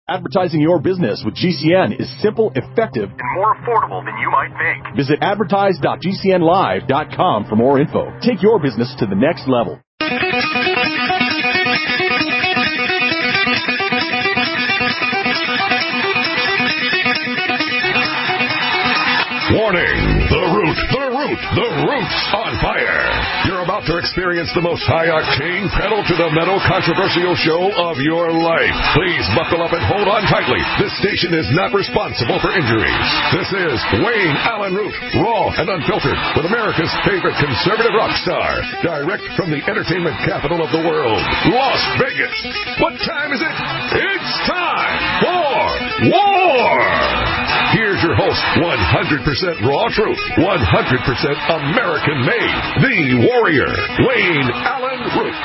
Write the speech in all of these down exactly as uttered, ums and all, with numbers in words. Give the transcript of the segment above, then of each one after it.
Advertising your business with G C N is simple, effective, and more affordable than you might think. Visit advertise dot g c n live dot com for more info. Take your business to the next level. Warning! The Root, the Root, the Root's on fire. You're about to experience the most high-octane, pedal-to-the-metal controversial show of your life. Please buckle up and hold on tightly. This station is not responsible for injuries. This is Wayne Allen Root, raw and unfiltered, with America's favorite conservative rock star, direct from the entertainment capital of the world, Las Vegas. What time is it? It's time for war! Here's your host, one hundred percent raw truth, one hundred percent American-made, the warrior, Wayne Allen Root.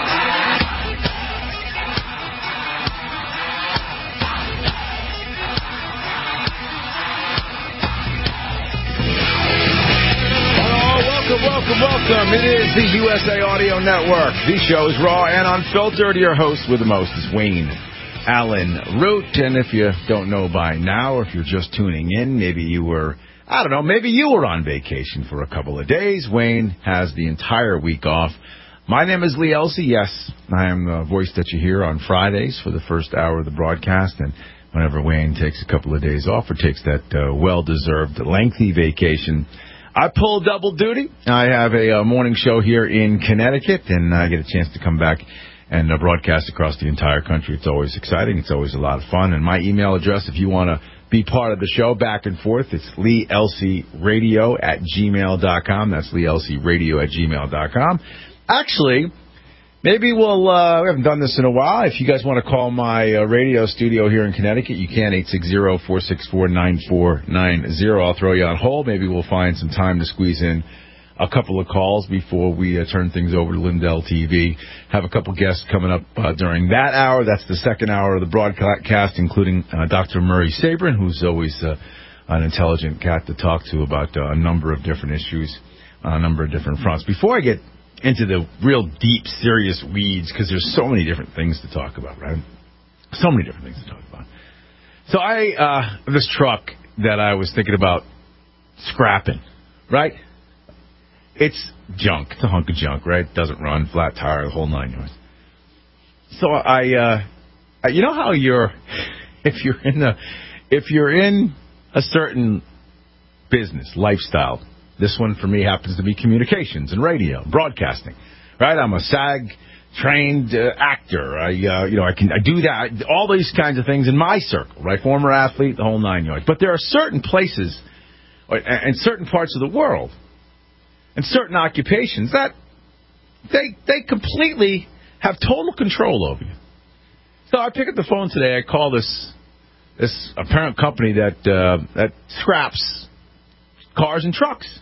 Hello, welcome, welcome, welcome. It is the U S A Audio Network. The show is raw and unfiltered. Your host with the most is Wayne Allen Root. And if you don't know by now, or if you're just tuning in, maybe you were, I don't know, maybe you were on vacation for a couple of days. Wayne has the entire week off. My name is Lee Elsey. Yes, I am the voice that you hear on Fridays for the first hour of the broadcast. And whenever Wayne takes a couple of days off or takes that uh, well-deserved lengthy vacation, I pull double duty. I have a uh, morning show here in Connecticut, and I get a chance to come back and uh, broadcast across the entire country. It's always exciting. It's always a lot of fun. And my email address, if you want to be part of the show back and forth, it's lee elsey radio at gmail dot com. That's lee elsey radio at gmail dot com. Actually, maybe we'll, uh, we haven't done this in a while. If you guys want to call my uh, radio studio here in Connecticut, you can, eight six zero, four six four, nine four nine zero. I'll throw you on hold. Maybe we'll find some time to squeeze in a couple of calls before we uh, turn things over to Lindell T V. Have a couple guests coming up uh, during that hour. That's the second hour of the broadcast, including uh, Doctor Murray Sabrin, who's always uh, an intelligent cat to talk to about uh, a number of different issues, uh, a number of different fronts. Before I get into the real deep, serious weeds, because there's so many different things to talk about, right? So many different things to talk about. So I, uh, this truck that I was thinking about scrapping, right? It's junk. It's a hunk of junk, right? Doesn't run, flat tire, the whole nine yards. So I, uh, you know how you're, if you're in the, if you're in a certain business, lifestyle, this one for me happens to be communications and radio, broadcasting, right? I'm a SAG trained uh, actor. I, uh, you know, I can I do that, all these kinds of things in my circle, right? Former athlete, the whole nine yards. But there are certain places and certain parts of the world and certain occupations that they they completely have total control over you. So I pick up the phone today. I call this this apparent company that uh, that scraps cars and trucks.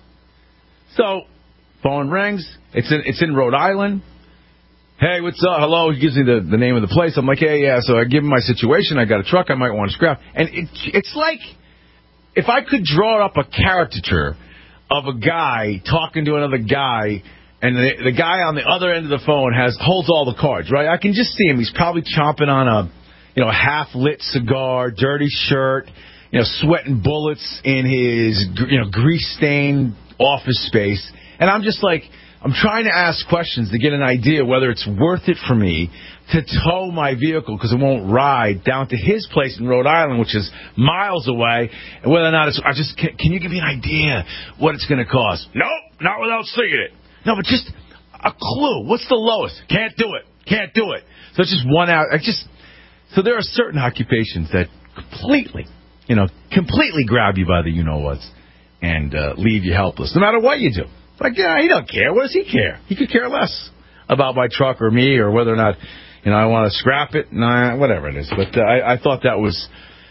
So phone rings. It's in it's in Rhode Island. Hey, what's up? Hello. He gives me the, the name of the place. I'm like, hey, yeah. So I give him my situation. I got a truck I might want to scrap. And it, it's like if I could draw up a caricature of a guy talking to another guy, and the, the guy on the other end of the phone has holds all the cards, right? I can just see him. He's probably chomping on a, you know, half-lit cigar, dirty shirt, you know, sweating bullets in his, you know, grease-stained office space. And I'm just like, I'm trying to ask questions to get an idea whether it's worth it for me to tow my vehicle, because it won't ride, down to his place in Rhode Island, which is miles away, and whether or not it's, I just, can, can you give me an idea what it's going to cost? Nope, not without seeing it. No, but just a clue. What's the lowest? Can't do it. Can't do it. So it's just one hour. I just, so there are certain occupations that completely, you know, completely grab you by the you-know-whats and uh, leave you helpless, no matter what you do. Like, yeah, he don't care. What does he care? He could care less about my truck or me or whether or not, you know, I want to scrap it. Nah, whatever it is. But uh, I, I thought that was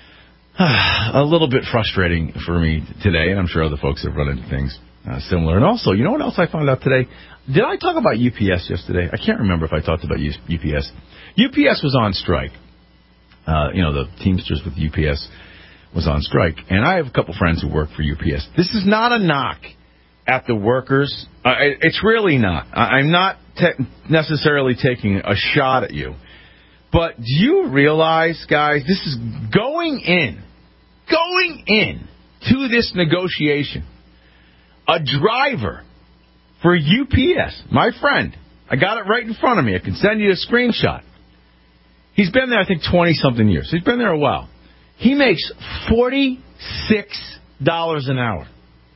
uh, a little bit frustrating for me today, and I'm sure other folks have run into things uh, similar. And also, you know what else I found out today? Did I talk about U P S yesterday? I can't remember if I talked about U P S. U P S was on strike. Uh, you know, the Teamsters with U P S was on strike. And I have a couple friends who work for U P S. This is not a knock at the workers. Uh, it, it's really not. I, I'm not te- necessarily taking a shot at you. But do you realize, guys, this is going in, going in to this negotiation. A driver for U P S, my friend, I got it right in front of me. I can send you a screenshot. He's been there, I think, twenty-something years. He's been there a while. He makes forty-six dollars an hour.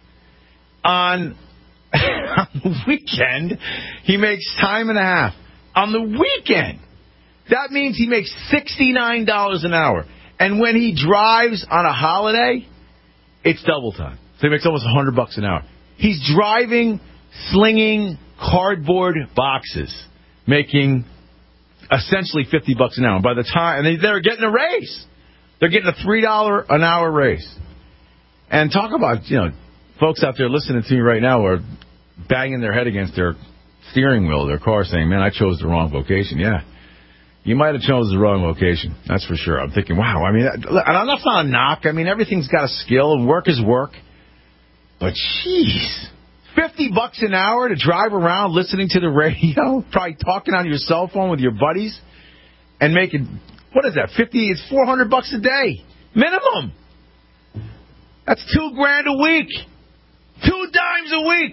On, on the weekend, he makes time and a half. On the weekend, that means he makes sixty-nine dollars an hour. And when he drives on a holiday, it's double time. So he makes almost one hundred bucks an hour. He's driving, slinging cardboard boxes, making essentially fifty bucks an hour. By the time, and they, they're getting a raise. They're getting a three dollars an hour raise. And talk about, you know, folks out there listening to me right now are banging their head against their steering wheel of their car saying, man, I chose the wrong vocation. Yeah. You might have chosen the wrong vocation. That's for sure. I'm thinking, wow. I mean, and that's not a knock. I mean, everything's got a skill, and work is work. But, jeez, fifty bucks an hour to drive around listening to the radio, probably talking on your cell phone with your buddies, and making, what is that, fifty, it's four hundred bucks a day, minimum. That's two grand a week. Two dimes a week.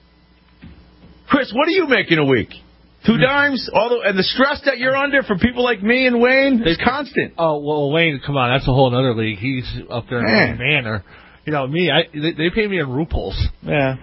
Chris, what are you making a week? Two dimes? Although, and the stress that you're under from people like me and Wayne is constant. Oh, well, Wayne, come on, that's a whole other league. He's up there in the manor. You know, me, I they, they pay me in ruples. Yeah.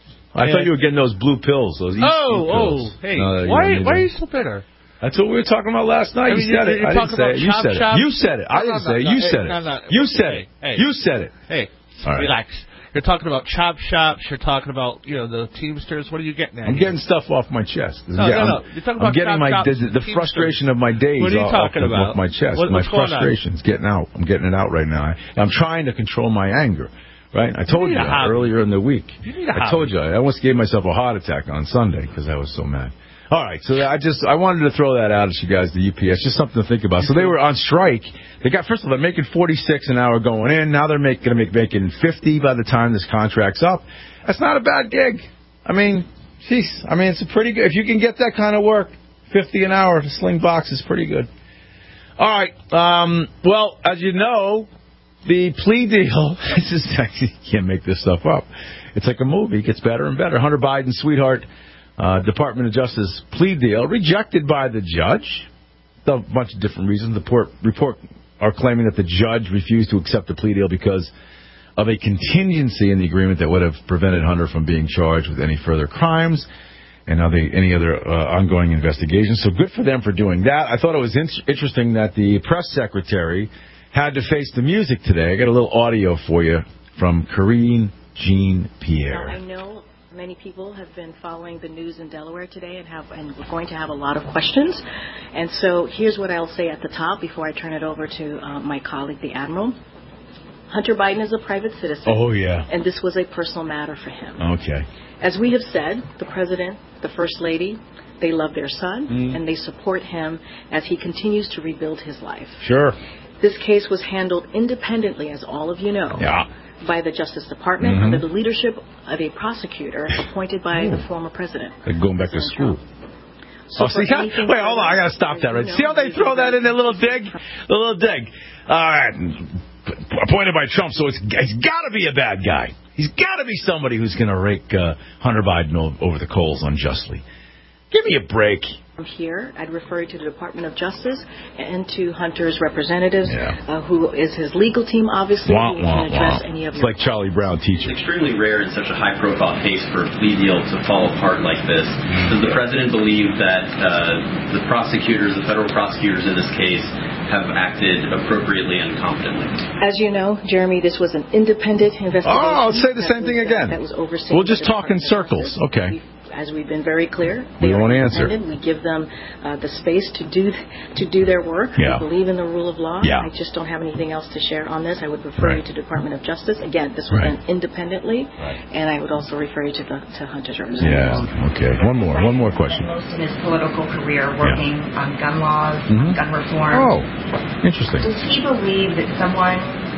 I yeah. thought you were getting those blue pills, those East Oh, pills. oh, hey, no, why, why are you so bitter? That's what we were talking about last night. I mean, you said it. I didn't say it. You said it. You said it. I didn't say it. You said it. You said it. You said it. Hey, relax. You're talking about chop shops. You're talking about, you know, the Teamsters. What are you getting at? I'm getting stuff off my chest. No, yeah, no, no. You're talking about I'm getting chop my shops, the, the frustration of my days what are you off, talking off, about? off my chest. What, my frustration's getting out. I'm getting it out right now. I, I'm trying to control my anger. Right? I told you, you that earlier in the week. I told you. I almost gave myself a heart attack on Sunday because I was so mad. All right, so I just I wanted to throw that out at you guys, the U P S, just something to think about. So they were on strike. They got first of all, they're making forty-six an hour going in. Now they're make, going to make making fifty by the time this contract's up. That's not a bad gig. I mean, jeez, I mean it's a pretty good. If you can get that kind of work, fifty an hour to sling boxes, pretty good. All right. Um, well, as you know, the plea deal. This is you can't make this stuff up. It's like a movie. It gets better and better. Hunter Biden's sweetheart. Uh, Department of Justice plea deal rejected by the judge. A bunch of different reasons. The report, report are claiming that the judge refused to accept the plea deal because of a contingency in the agreement that would have prevented Hunter from being charged with any further crimes and other, any other uh, ongoing investigations. So good for them for doing that. I thought it was in- interesting that the press secretary had to face the music today. I got a little audio for you from Karine Jean-Pierre. Now, I know many people have been following the news in Delaware today and have and we're going to have a lot of questions. And so here's what I'll say at the top before I turn it over to uh, my colleague, the Admiral. Hunter Biden is a private citizen. Oh, yeah. And this was a personal matter for him. Okay. As we have said, the President, the First Lady, they love their son, mm. and they support him as he continues to rebuild his life. Sure. This case was handled independently, as all of you know. Yeah. By the Justice Department mm-hmm. under the leadership of a prosecutor appointed by Ooh. the former president. Like going back to school. So oh, see, wait, hold on, I got to stop that right. See how they throw that in, a little dig? A little dig. All right. Appointed by Trump, so it's, he's got to be a bad guy. He's got to be somebody who's going to rake uh, Hunter Biden over the coals unjustly. Give me a break. I'm here. I'd refer you to the Department of Justice and to Hunter's representatives, yeah. uh, who is his legal team, obviously, wah, who can address wah. any of It's your like Charlie Brown teaching. It's extremely rare in such a high-profile case for a plea deal to fall apart like this. Does the President believe that uh, the prosecutors, the federal prosecutors in this case, have acted appropriately and competently? As you know, Jeremy, this was an independent investigation. Oh, I'll say the same thing again. That was overseen. We'll just talk in circles. Okay. As we've been very clear, we they won't are answer. We give them uh, the space to do to do their work. Yeah. We believe in the rule of law. Yeah. I just don't have anything else to share on this. I would refer right. you to Department of Justice. Again, this was right. done independently, right. and I would also refer you to the to Hunter's representatives. Yeah. Okay. One more. One more question. Most of his political career working yeah. on gun laws, mm-hmm. gun reform. Oh, interesting. Does he believe that someone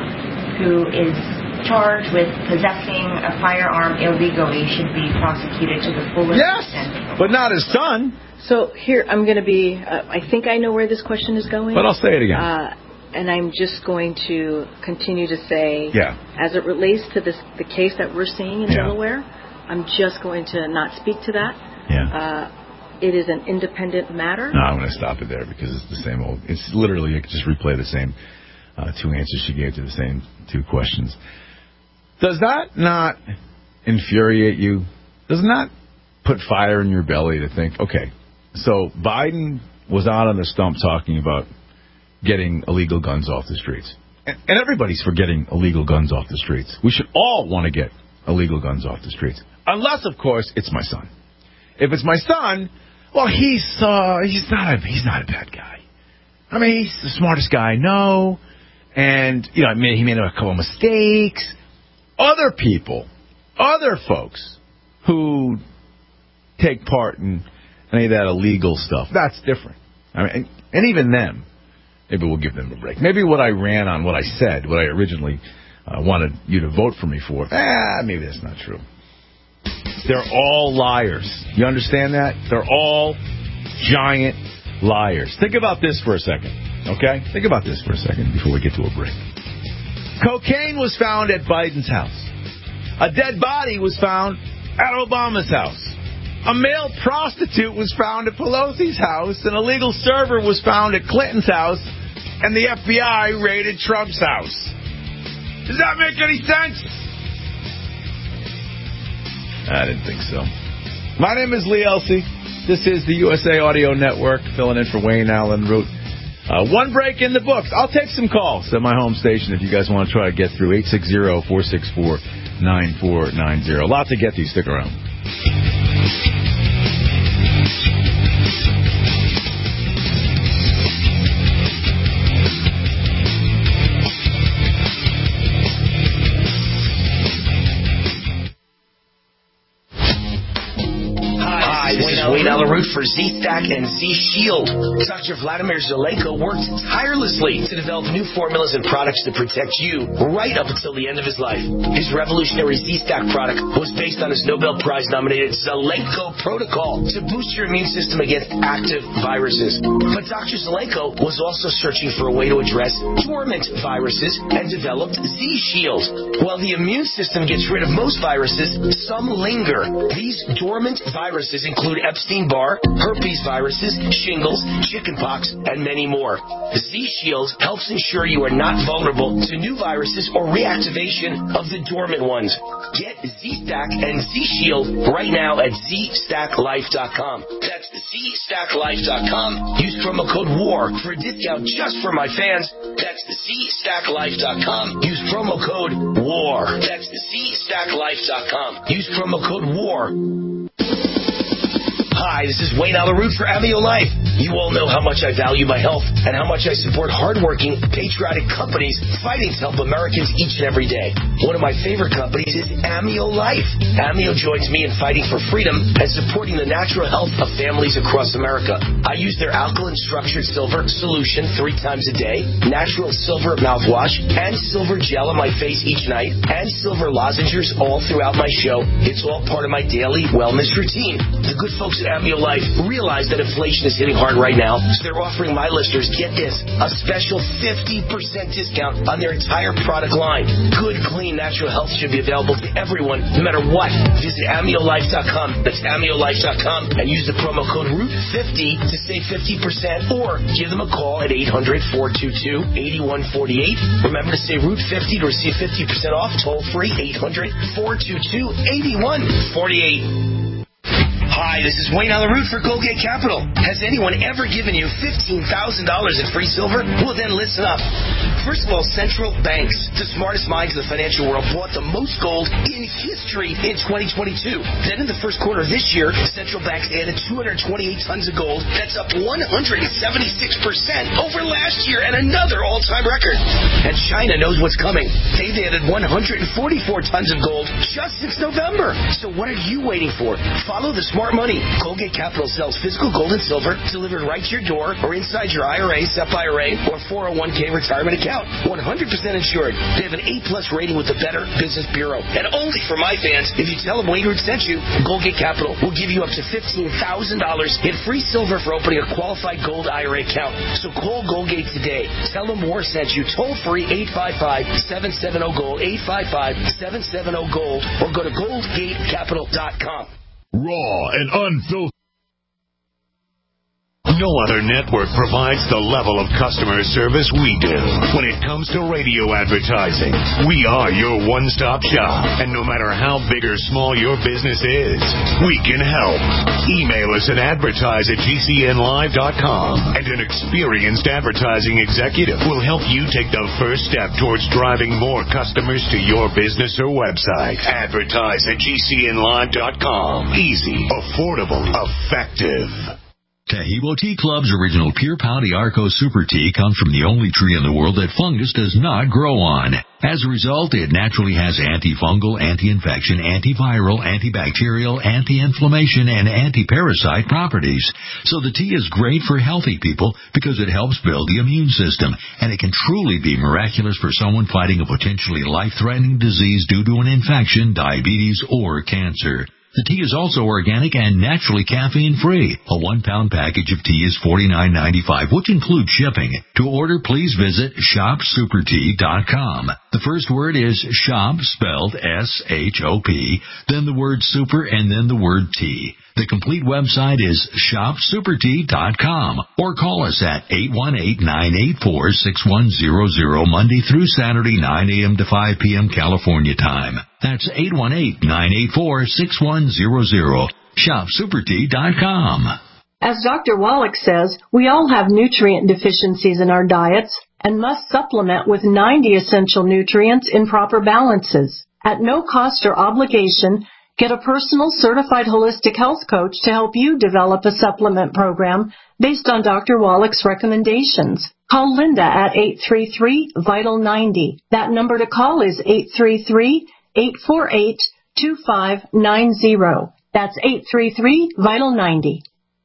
who is charged with possessing a firearm illegally should be prosecuted to the fullest yes, extent? But not his son. So here, I'm going to be, uh, I think I know where this question is going. But I'll say it again. Uh, and I'm just going to continue to say, yeah. as it relates to this, the case that we're seeing in yeah. Delaware, I'm just going to not speak to that. Yeah. Uh, it is an independent matter. No, I'm going to stop it there because it's the same old. It's literally, you can just replay the same uh, two answers she gave to the same two questions. Does that not infuriate you? Does not put fire in your belly to think, okay, so Biden was out on the stump talking about getting illegal guns off the streets. And, and everybody's for getting illegal guns off the streets. We should all want to get illegal guns off the streets. Unless, of course, it's my son. If it's my son, well, he's uh, he's not a, he's not a bad guy. I mean, he's the smartest guy I know. And, you know, I mean, he made a couple of mistakes. Other people, other folks who take part in any of that illegal stuff, that's different. I mean, and, and even them, maybe we'll give them a break. Maybe what I ran on, what I said, what I originally uh, wanted you to vote for me for, ah, maybe that's not true. They're all liars. You understand that? They're all giant liars. Think about this for a second, okay? Think about this for a second before we get to a break. Cocaine was found at Biden's house. A dead body was found at Obama's house. A male prostitute was found at Pelosi's house. An illegal server was found at Clinton's house. And the F B I raided Trump's house. Does that make any sense? I didn't think so. My name is Lee Elsey. This is the U S A Audio Network, filling in for Wayne Allen Root. Uh, one break in the books. I'll take some calls at my home station if you guys want to try to get through. eight six zero, four six four, nine four nine zero. A lot to get to. Stick around. Wayne Allen Root for Z-Stack and Z-Shield. Doctor Vladimir Zelenko worked tirelessly to develop new formulas and products to protect you right up until the end of his life. His revolutionary Z-Stack product was based on his Nobel Prize-nominated Zelenko protocol to boost your immune system against active viruses. But Doctor Zelenko was also searching for a way to address dormant viruses and developed Z-Shield. While the immune system gets rid of most viruses, some linger. These dormant viruses include Epstein-Barr, herpes viruses, shingles, chickenpox, and many more. Z-Shield helps ensure you are not vulnerable to new viruses or reactivation of the dormant ones. Get Z-Stack and Z-Shield right now at Z Stack Life dot com. That's Z Stack Life dot com. Use promo code WAR for a discount just for my fans. That's Z Stack Life dot com. Use promo code WAR. That's Z Stack Life dot com. Use promo code WAR. Hi, this is Wayne Allen Root for Amio Life. You all know how much I value my health and how much I support hardworking, patriotic companies fighting to help Americans each and every day. One of my favorite companies is Amio Life. Amio joins me in fighting for freedom and supporting the natural health of families across America. I use their alkaline structured silver solution three times a day, natural silver mouthwash, and silver gel on my face each night, and silver lozenges all throughout my show. It's all part of my daily wellness routine. The good folks at Amio Life realize that inflation is hitting hard right now, so they're offering my listeners, get this, a special fifty percent discount on their entire product line. Good, clean, natural health should be available to everyone, no matter what. Visit Amio Life dot com. That's Amio Life dot com and use the promo code Root fifty to save fifty percent, or give them a call at eight hundred, four two two, eight one four eight. Remember to say Root fifty to receive fifty percent off, toll free, eight hundred, four two two, eight one four eight. Hi, this is Wayne Allen Root for Goldgate Capital. Has anyone ever given you fifteen thousand dollars in free silver? Well, then listen up. First of all, central banks, the smartest minds in the financial world, bought the most gold in history in twenty twenty-two. Then in the first quarter of this year, central banks added two hundred twenty-eight tons of gold. That's up one hundred seventy-six percent over last year and another all-time record. And China knows what's coming. They've added one hundred forty-four tons of gold just since November. So what are you waiting for? Follow the smart smart money. Colgate Capital sells physical gold and silver delivered right to your door or inside your I R A, S E P I R A, or four oh one k retirement account. one hundred percent insured. They have an A-plus rating with the Better Business Bureau. And only for my fans, if you tell them Wayne Root sent you, Colgate Capital will give you up to fifteen thousand dollars in free silver for opening a qualified gold I R A account. So call Colgate today. Tell them War sent you. Toll free eight five five, seven seven zero, GOLD, eight five five, seven seven zero, GOLD, or go to gold gate capital dot com. Raw and unfiltered. No other network provides the level of customer service we do. When it comes to radio advertising, we are your one-stop shop. And no matter how big or small your business is, we can help. Email us at advertise at G C N live dot com, and an experienced advertising executive will help you take the first step towards driving more customers to your business or website. Advertise at G C N live dot com. Easy, affordable, effective. Taheebo Tea Club's original Pure Pouty Arco Super Tea comes from the only tree in the world that fungus does not grow on. As a result, it naturally has antifungal, anti-infection, antiviral, antibacterial, anti-inflammation, and anti-parasite properties. So the tea is great for healthy people because it helps build the immune system, and it can truly be miraculous for someone fighting a potentially life-threatening disease due to an infection, diabetes, or cancer. The tea is also organic and naturally caffeine-free. A one-pound package of tea is forty-nine ninety-five, which includes shipping. To order, please visit shop super tea dot com. The first word is shop, spelled S H O P, then the word super, and then the word tea. The complete website is shop super tea dot com, or call us at eight one eight, nine eight four, six one zero zero Monday through Saturday, nine a.m. to five p.m. California time. That's eight one eight, nine eight four, six one zero zero. shop super tea dot com. As Doctor Wallach says, we all have nutrient deficiencies in our diets and must supplement with ninety essential nutrients in proper balances. At no cost or obligation, get a personal certified holistic health coach to help you develop a supplement program based on Doctor Wallach's recommendations. Call Linda at eight three three, vital ninety. That number to call is eight three three, eight four eight, two five nine zero. That's eight three three, vital ninety.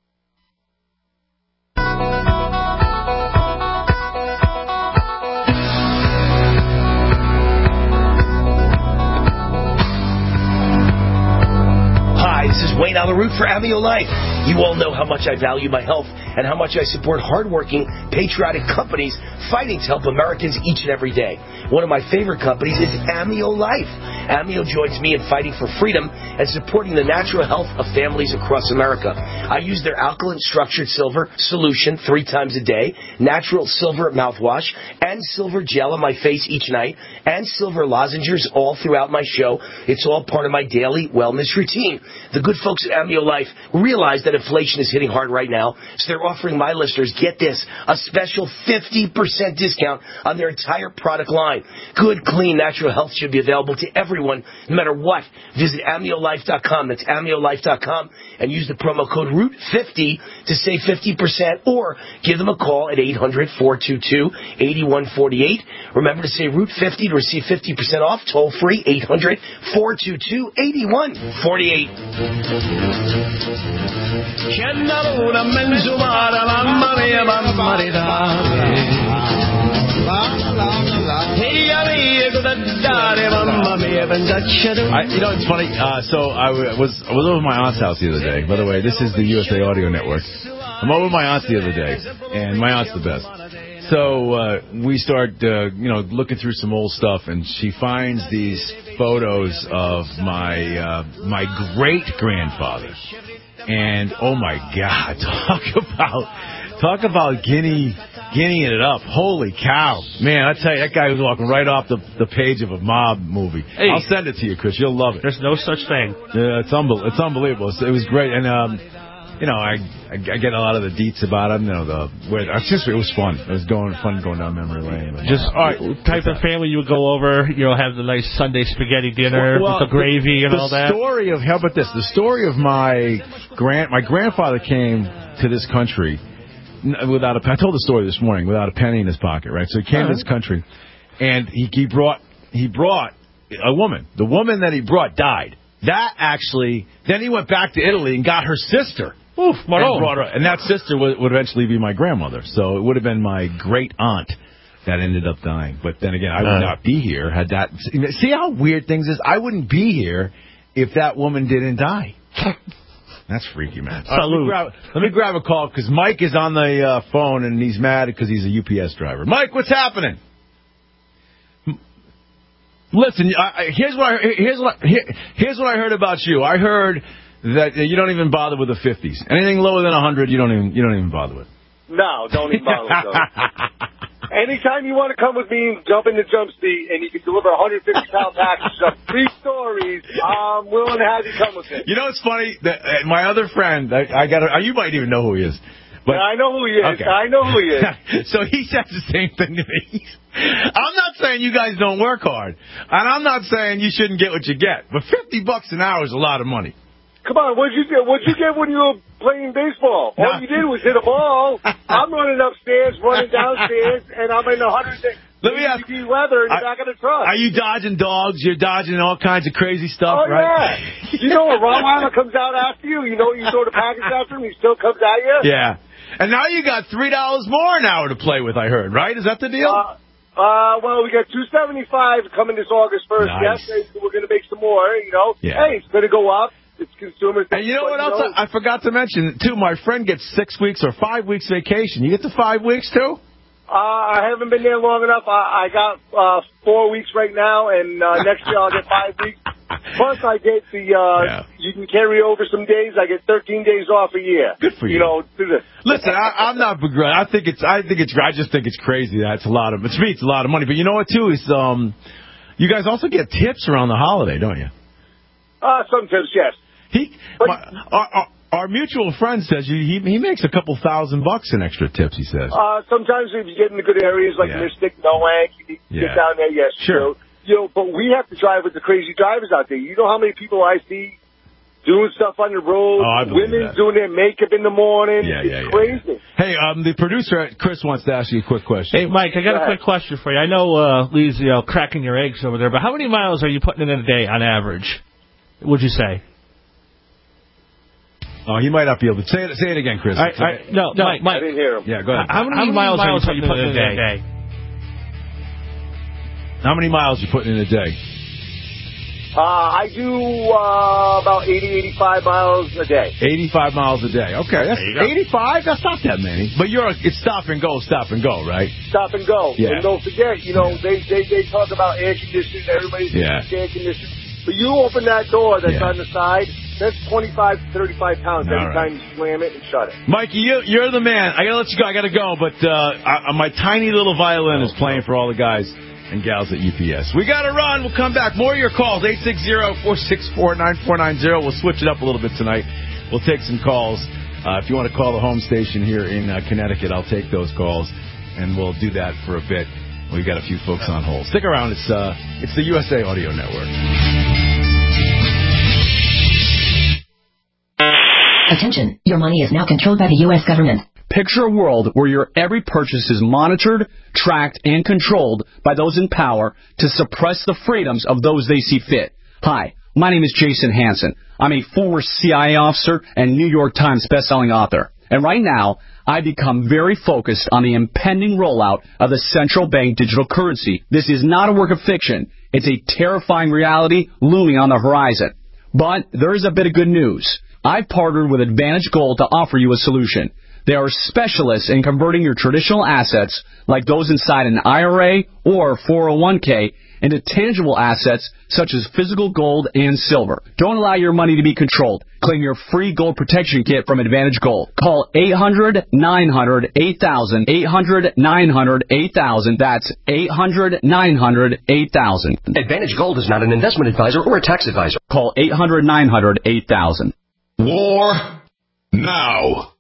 This is Wayne Allen Root for Amio Life. You all know how much I value my health and how much I support hardworking, patriotic companies fighting to help Americans each and every day. One of my favorite companies is Amio Life. Amio joins me in fighting for freedom and supporting the natural health of families across America. I use their alkaline structured silver solution three times a day, natural silver mouthwash, and silver gel on my face each night, and silver lozenges all throughout my show. It's all part of my daily wellness routine. The good folks at Amio Life realize that inflation is hitting hard right now, so they're offering my listeners, get this, a special fifty percent discount on their entire product line. Good, clean, natural health should be available to everyone, no matter what. Visit amio life dot com. That's amio life dot com, and use the promo code root fifty to save fifty percent, or give them a call at eight hundred, four two two, eight one four eight. Remember to say root fifty to receive fifty percent off, toll free, eight hundred, four two two, eight one four eight. I, you know, it's funny. Uh, so I was I was over at my aunt's house the other day. By the way, this is the U S A Audio Network. I'm over at my aunt's the other day, and my aunt's the best. So uh, we start, uh, you know, looking through some old stuff, and she finds these photos of my uh, my great grandfather. And oh my God, talk about talk about guinea guineaing it up. Holy cow, man! I tell you, that guy was walking right off the the page of a mob movie. Hey, I'll send it to you, Chris. You'll love it. There's no such thing. Yeah, it's unbel- It's unbelievable. It's, it was great, and um, you know, I, I I get a lot of the deets about him. You know, the where it's just it was fun. It was going fun going down memory lane. Just all right, type of family you would go over. You know, have the nice Sunday spaghetti dinner well, with the gravy and the all that. The story of how about this? The story of my grand my grandfather came to this country without a. I told the story this morning without a penny in his pocket, right? So he came uh-huh. to this country, and he, he brought he brought a woman. The woman that he brought died. That actually, then he went back to Italy and got her sister. Oof, and, brought her, and that sister would, would eventually be my grandmother. So it would have been my great aunt that ended up dying. But then again, I would uh, not be here had that. See how weird things is? I wouldn't be here if that woman didn't die. That's freaky, man. Uh, let, me grab, let me grab a call because Mike is on the uh, phone and he's mad because he's a U P S driver. Mike, what's happening? Listen, I, here's what I, here's what here, here's what I heard about you. I heard that you don't even bother with the fifties. Anything lower than a hundred, you don't even you don't even bother with. No, don't even bother with those. Anytime you want to come with me and jump in the jump seat and you can deliver one hundred fifty pound packages of three stories, I'm willing to have you come with me. You know what's funny? That, uh, my other friend, I, I got uh, you might even know who he is. But, yeah, I know who he is. Okay. I know who he is. So he says the same thing to me. I'm not saying you guys don't work hard. And I'm not saying you shouldn't get what you get. But fifty bucks an hour is a lot of money. Come on, what'd you get? What'd you get when you were playing baseball? All nah. you did was hit a ball. I'm running upstairs, running downstairs, and I'm in one hundred degree weather in the I, back of the truck. Are you dodging dogs? You're dodging all kinds of crazy stuff, oh, right? Yeah. You know a Rottweiler comes out after you. You know you throw the package after him, he still comes at you. Yeah. And now you got three dollars more an hour to play with, I heard, right? Is that the deal? Uh, uh well, we got two seventy-five coming this August first. Nice. Yes, we're going to make some more, you know. Yeah. Hey, it's going to go up. It's consumers. And you know what else? I, I forgot to mention, too. My friend gets six weeks or five weeks vacation. You get the five weeks, too? Uh, I haven't been there long enough. I, I got uh, four weeks right now, and uh, next year I'll get five weeks. Plus, I get the, uh, yeah. you can carry over some days. I get thirteen days off a year. Good for you. You know, listen, I, I'm not begrudging. I think it's, I think it's, I just think it's crazy. That's a lot of, to me, it's a lot of money. But you know what, too, is, um, you guys also get tips around the holiday, don't you? Uh, some tips, yes. He, my, our, our, our mutual friend says you, he he makes a couple thousand bucks in extra tips, he says. Uh, sometimes if you get in the good areas like yeah. Mystic, Noank, you yeah. get down there, yes. Sure. So, you know, but we have to drive with the crazy drivers out there. You know how many people I see doing stuff on the road, oh, women that. doing their makeup in the morning. Yeah, it's yeah, yeah, crazy. Yeah. Hey, um, the producer, Chris, wants to ask you a quick question. Hey, Mike, I got Go a ahead. quick question for you. I know uh, Lee's, you know, cracking your eggs over there, but how many miles are you putting in a day on average, would you say? Oh, he might not be able to. Say it, say it again, Chris. I, I, no, no, Mike, Mike. I didn't hear him. Yeah, go ahead. How many, How many miles, miles are you putting in a day? day? How many miles are you putting in a day? Uh, I do uh, about eighty, eighty-five miles a day. eighty-five miles a day. Okay, that's eighty-five? That's not that many. But you're it's stop and go, stop and go, right? Stop and go. Yeah. And don't forget, you know, they, they, they talk about air conditioning. Everybody's yeah. air conditioning. But you open that door that's yeah. on the side, that's twenty-five to thirty-five pounds All every right. time you slam it and shut it. Mikey, you, you're the man. I got to let you go. I got to go. But uh, I, my tiny little violin is playing for all the guys and gals at U P S. We got to run. We'll come back. More of your calls. eight six zero, four six four, nine four nine zero. We'll switch it up a little bit tonight. We'll take some calls. Uh, if you want to call the home station here in uh, Connecticut, I'll take those calls. And we'll do that for a bit. We've got a few folks on hold. Stick around. It's, uh, it's the U S A Audio Network. Attention, your money is now controlled by the U S government. Picture a world where your every purchase is monitored, tracked, and controlled by those in power to suppress the freedoms of those they see fit. Hi, my name is Jason Hansen. I'm a former C I A officer and New York Times bestselling author. And right now, I've become very focused on the impending rollout of the central bank digital currency. This is not a work of fiction. It's a terrifying reality looming on the horizon. But there is a bit of good news. I've partnered with Advantage Gold to offer you a solution. They are specialists in converting your traditional assets, like those inside an I R A or four oh one k, into tangible assets such as physical gold and silver. Don't allow your money to be controlled. Claim your free gold protection kit from Advantage Gold. Call eight hundred, nine hundred, eight thousand, eight hundred, nine hundred, eight thousand. That's eight hundred, nine hundred, eight thousand. Advantage Gold is not an investment advisor or a tax advisor. Call eight hundred, nine hundred, eight thousand. War now.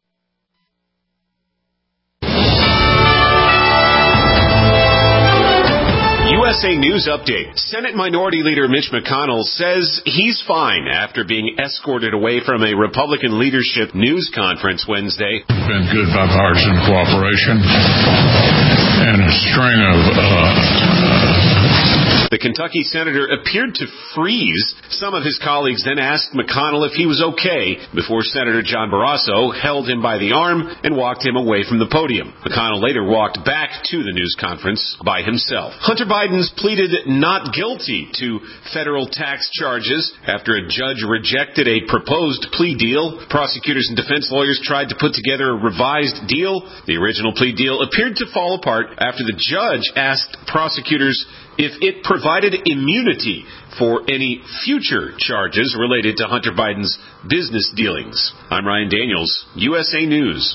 U S A News Update. Senate Minority Leader Mitch McConnell says he's fine after being escorted away from a Republican leadership news conference Wednesday. Been good bipartisan cooperation and a string of uh, The Kentucky senator appeared to freeze. Some of his colleagues then asked McConnell if he was okay before Senator John Barrasso held him by the arm and walked him away from the podium. McConnell later walked back to the news conference by himself. Hunter Biden's pleaded not guilty to federal tax charges after a judge rejected a proposed plea deal. Prosecutors and defense lawyers tried to put together a revised deal. The original plea deal appeared to fall apart after the judge asked prosecutors if it provided immunity for any future charges related to Hunter Biden's business dealings. I'm Ryan Daniels, U S A News.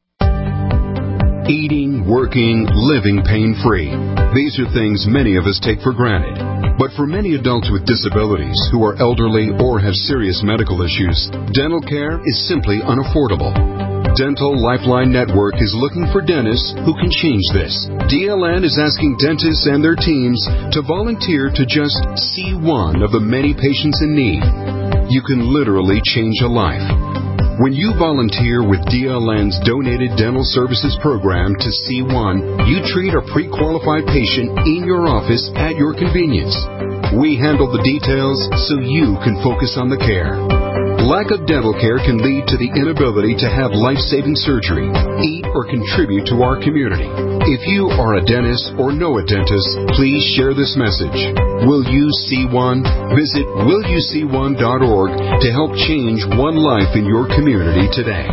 Eating, working, living pain-free. These are things many of us take for granted. But for many adults with disabilities who are elderly or have serious medical issues, dental care is simply unaffordable. Dental Lifeline Network is looking for dentists who can change this. D L N is asking dentists and their teams to volunteer to just see one of the many patients in need. You can literally change a life. When you volunteer with D L N's Donated Dental Services Program to C one, you treat a pre-qualified patient in your office at your convenience. We handle the details so you can focus on the care. Lack of dental care can lead to the inability to have life-saving surgery, eat, or contribute to our community. If you are a dentist or know a dentist, please share this message. Will you see one? Visit will you see one dot org to help change one life in your community today.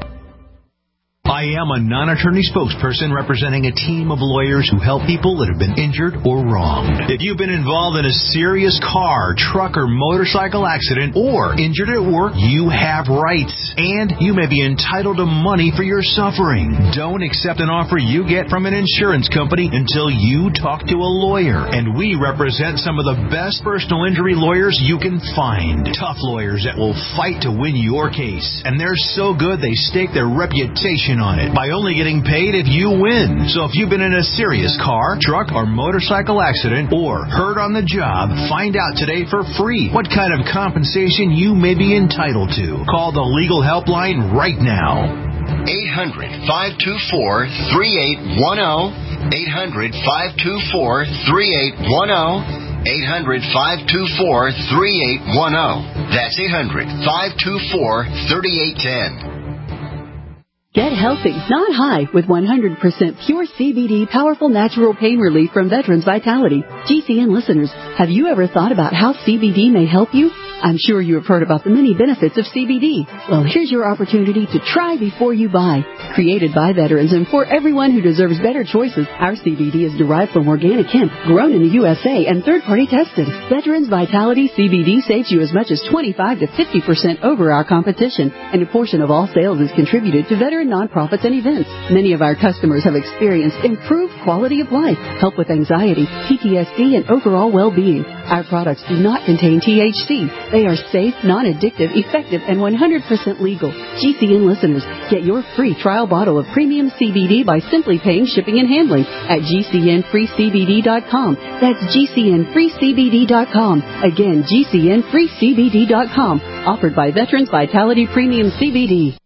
I am a non-attorney spokesperson representing a team of lawyers who help people that have been injured or wronged. If you've been involved in a serious car, truck, or motorcycle accident or injured at work, you have rights, and you may be entitled to money for your suffering. Don't accept an offer you get from an insurance company until you talk to a lawyer, and we represent some of the best personal injury lawyers you can find. Tough lawyers that will fight to win your case, and they're so good they stake their reputation on it by only getting paid if you win. So if you've been in a serious car, truck, or motorcycle accident or hurt on the job, find out today for free what kind of compensation you may be entitled to. Call the legal helpline right now. eight hundred, five two four, three eight one zero. eight hundred, five two four, three eight one zero. eight hundred, five two four, three eight one zero. That's eight hundred, five two four, three eight one zero. Get healthy, not high, with one hundred percent pure C B D powerful natural pain relief from Veterans Vitality. G C N listeners, have you ever thought about how C B D may help you? I'm sure you have heard about the many benefits of C B D. Well, here's your opportunity to try before you buy. Created by veterans and for everyone who deserves better choices, our C B D is derived from organic hemp, grown in the U S A, and third-party tested. Veterans Vitality C B D saves you as much as twenty-five to fifty percent over our competition, and a portion of all sales is contributed to veteran nonprofits and events. Many of our customers have experienced improved quality of life, help with anxiety, P T S D, and overall well-being. Our products do not contain T H C. They are safe, non-addictive, effective, and one hundred percent legal. G C N listeners, get your free trial bottle of premium C B D by simply paying shipping and handling at G C N free C B D dot com. That's G C N free C B D dot com. Again, G C N free C B D dot com. Offered by Veterans Vitality Premium C B D.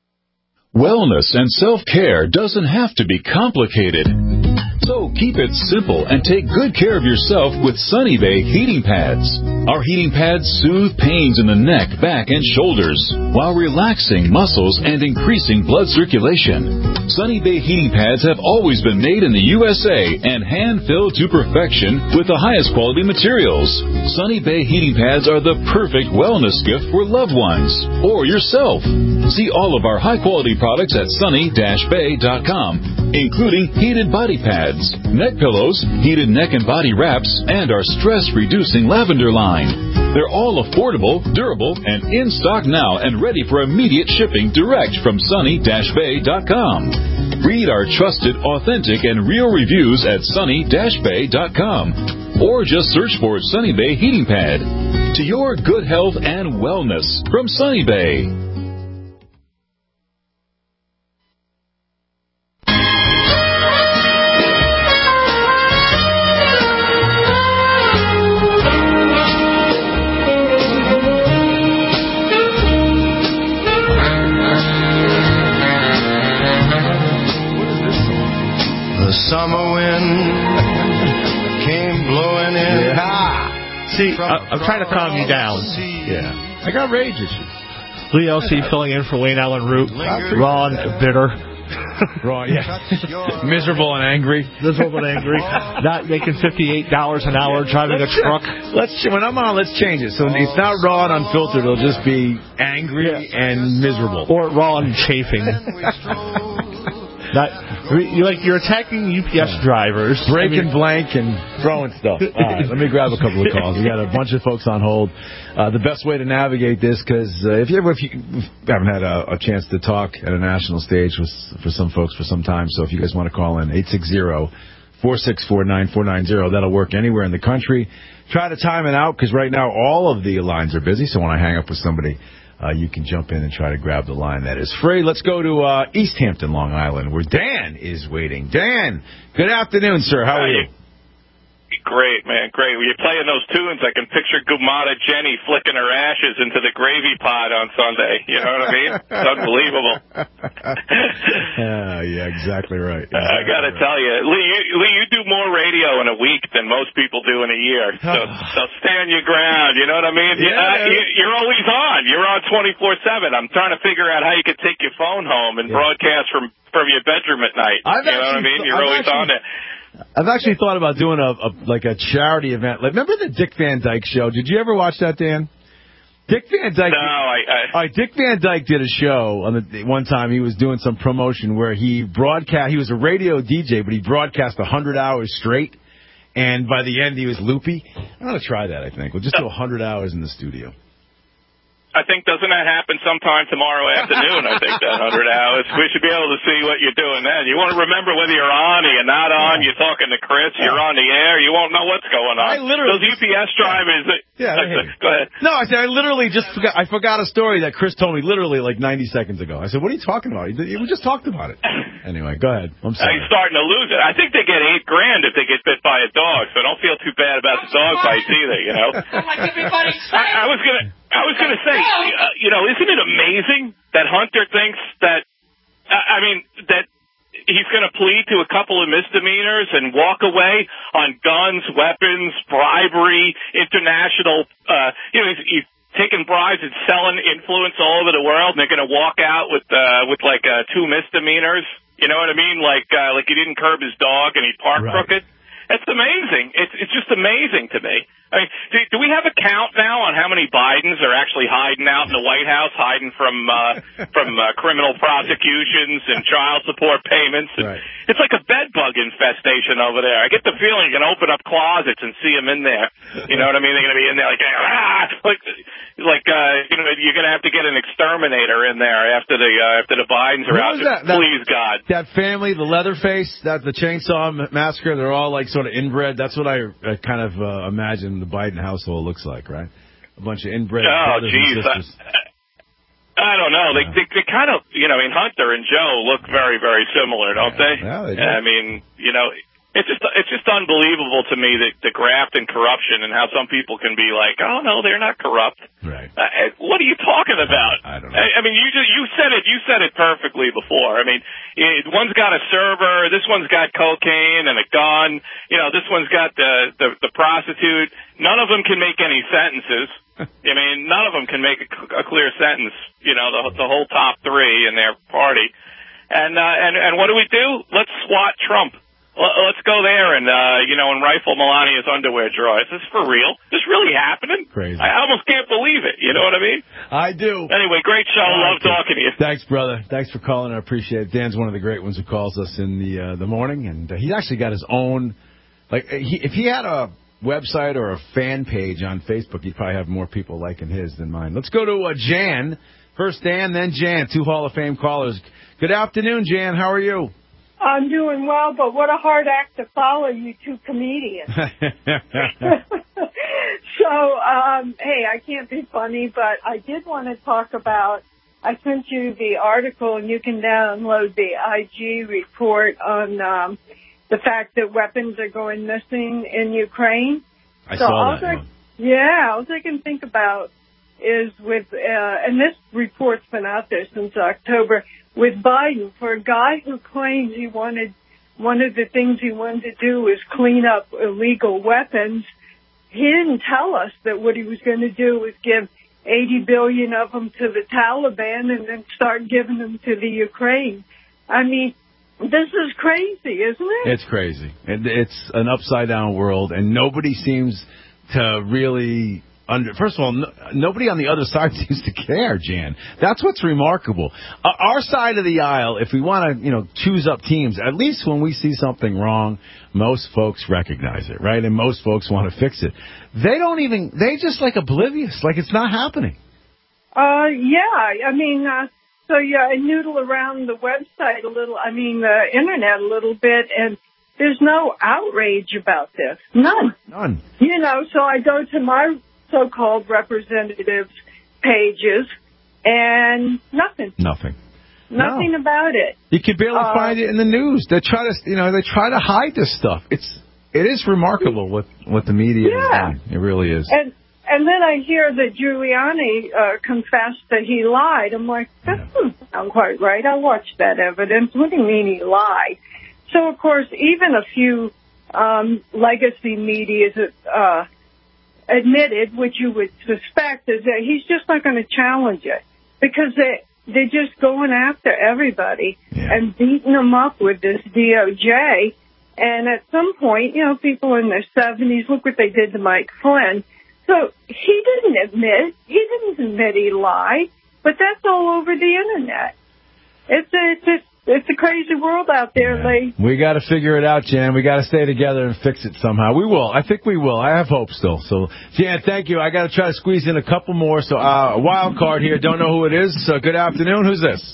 Wellness and self-care doesn't have to be complicated. So keep it simple and take good care of yourself with Sunny Bay heating pads. Our heating pads soothe pains in the neck, back, and shoulders while relaxing muscles and increasing blood circulation. Sunny Bay heating pads have always been made in the U S A and hand-filled to perfection with the highest quality materials. Sunny Bay heating pads are the perfect wellness gift for loved ones or yourself. See all of our high-quality products at sunny dash bay dot com, including heated body pads, neck pillows, heated neck and body wraps, and our stress-reducing lavender line. They're all affordable, durable, and in stock now and ready for immediate shipping direct from sunny dash bay dot com. Read our trusted, authentic, and real reviews at sunny dash bay dot com. Or just search for Sunny Bay Heating Pad. To your good health and wellness from Sunny Bay. Summer wind came blowing Yeah. See, I, I'm trying to calm you down. Yeah. I got rage issues. Lee L C filling in for Wayne Allen Root. Raw and bitter. Raw, yeah. Miserable and angry. Miserable and angry. Not making fifty-eight dollars an hour driving let's, a truck. Let's When I'm on, let's change it. So it's not raw and unfiltered. It'll just be angry yeah. and miserable. Or raw and chafing. Not, you're like you're attacking U P S yeah. drivers, breaking I mean, blank and throwing stuff. All right, let me grab a couple of calls. We got a bunch of folks on hold. Uh, the best way to navigate this, because uh, if you ever if you haven't had a, a chance to talk at a national stage with, for some folks for some time, so if you guys want to call in eight six zero, four six four, nine four nine zero, that'll work anywhere in the country. Try to time it out because right now all of the lines are busy. So when I hang up with somebody. Uh, you can jump in and try to grab the line that is free. Let's go to uh, East Hampton, Long Island, where Dan is waiting. Dan, good afternoon, sir. How are you? Great, man, great. When you're playing those tunes, I can picture Gumata Jenny flicking her ashes into the gravy pot on Sunday. You know what I mean? It's unbelievable. uh, yeah, exactly right. Exactly I got to right. tell you, Lee, you, Lee, you do more radio in a week than most people do in a year. So, so stand your ground. You know what I mean? Yeah, uh, you, you're always on. You're on twenty-four seven. I'm trying to figure out how you could take your phone home and yeah. broadcast from, from your bedroom at night. I've you know what I mean? You're I've always actually, on there. I've actually thought about doing a, a like a charity event. Like, remember the Dick Van Dyke Show? Did you ever watch that, Dan? Dick Van Dyke. No, I. I all right, Dick Van Dyke did a show on the one time. He was doing some promotion where he broadcast. He was a radio D J, but he broadcast a hundred hours straight. And by the end, he was loopy. I'm gonna try that. I think we'll just do a hundred hours in the studio. I think, doesn't that happen sometime tomorrow afternoon? I think that one hundred hours. We should be able to see what you're doing then. You want to remember whether you're on or you're not on. You're talking to Chris. You're on the air. You won't know what's going on. I literally, those U P S drivers. Yeah. yeah go ahead. No, I said I literally just forgot. I forgot a story that Chris told me literally like ninety seconds ago. I said, "What are you talking about?" He, we just talked about it. Anyway, go ahead. I'm sorry. He's starting to lose it. I think they get eight grand if they get bit by a dog. So don't feel too bad about the dog bites either. You know. Like everybody's I, I was gonna. I was going to say, uh, you know, isn't it amazing that Hunter thinks that, uh, I mean, that he's going to plead to a couple of misdemeanors and walk away on guns, weapons, bribery, international, uh, you know, he's, he's taking bribes and selling influence all over the world, and they're going to walk out with, uh, with like, uh, two misdemeanors. You know what I mean? Like, uh, like he didn't curb his dog and he parked right. crooked. It's amazing. It's it's just amazing to me. I mean, do, do we have a count now on how many Bidens are actually hiding out in the White House, hiding from uh, from uh, criminal prosecutions and child support payments? And right. It's like a bed bug infestation over there. I get the feeling you can open up closets and see them in there. You know what I mean? They're going to be in there like, ah! like, like uh, you know, you're going to have to get an exterminator in there after the uh, after the Bidens are what out. That, Please, that, God. That family, the Leatherface, that the Chainsaw Massacre, they're all like sort of inbred. That's what I, I kind of uh, imagine the Biden household looks like, right? A bunch of inbred oh, brothers geez. and sisters. I, I don't know. They, they they kind of, you know, I mean, Hunter and Joe look very, very similar, don't yeah. they? Yeah, they do. I mean, you know, it's just it's just unbelievable to me that the graft and corruption and how some people can be like, oh no, they're not corrupt. Right. Uh, what are you talking about? I don't know. I, I mean, you just you said it. You said it perfectly before. I mean, it, one's got a server. This one's got cocaine and a gun. You know, this one's got the the, the prostitute. None of them can make any sentences. I mean, none of them can make a, a clear sentence. You know, the the whole top three in their party. And uh, and and what do we do? Let's swat Trump. Let's go there and, uh, you know, and rifle Melania's underwear drawers. Is this for real? Is this really happening? Crazy. I almost can't believe it. You know what I mean? I do. Anyway, great show. All Love right, talking to you. Thanks, brother. Thanks for calling. I appreciate it. Dan's one of the great ones who calls us in the uh, the morning. And uh, he's actually got his own, like, he, if he had a website or a fan page on Facebook, he'd probably have more people liking his than mine. Let's go to uh, Jan. First Dan, then Jan, two Hall of Fame callers. Good afternoon, Jan. How are you? I'm doing well, but what a hard act to follow, you two comedians. So, um, hey, I can't be funny, but I did want to talk about, I sent you the article, and you can download the I G report on um, the fact that weapons are going missing in Ukraine. I so saw that I, one. Yeah, all I can think about is with, uh, and this report's been out there since October, with Biden, for a guy who claims he wanted one of the things he wanted to do was clean up illegal weapons. He didn't tell us that what he was going to do was give eighty billion of them to the Taliban and then start giving them to the Ukraine. I mean, this is crazy, isn't it? It's crazy. And it's an upside-down world, and nobody seems to really... Under, first of all, no, nobody on the other side seems to care, Jan. That's what's remarkable. Uh, our side of the aisle, if we want to, you know, choose up teams, at least when we see something wrong, most folks recognize it, right? And most folks want to fix it. They don't even, they just like oblivious, like it's not happening. Uh, yeah, I mean, uh, so yeah, I noodle around the website a little, I mean, the internet a little bit, and there's no outrage about this. None. None. You know, so I go to my so-called representatives' pages, and nothing. Nothing. Nothing no. about it. You can barely uh, find it in the news. They try to, you know, they try to hide this stuff. It's, it is remarkable what what the media yeah. is doing. It really is. And and then I hear that Giuliani uh, confessed that he lied. I'm like, that yeah. doesn't sound quite right. I watched that evidence. What do you mean he lied? So of course, even a few um, legacy media uh, admitted, which you would suspect, is that he's just not going to challenge it because they, they're just going after everybody yeah. and beating them up with this D O J. And at some point, you know, people in their seventies, look what they did to Mike Flynn. So he didn't admit, he didn't admit he lied, but that's all over the Internet. It's a, it's a It's a crazy world out there, yeah. Lee. We got to figure it out, Jan. We got to stay together and fix it somehow. We will. I think we will. I have hope still. So, Jan, thank you. I got to try to squeeze in a couple more. So, uh, a wild card here. Don't know who it is. So, good afternoon. Who's this?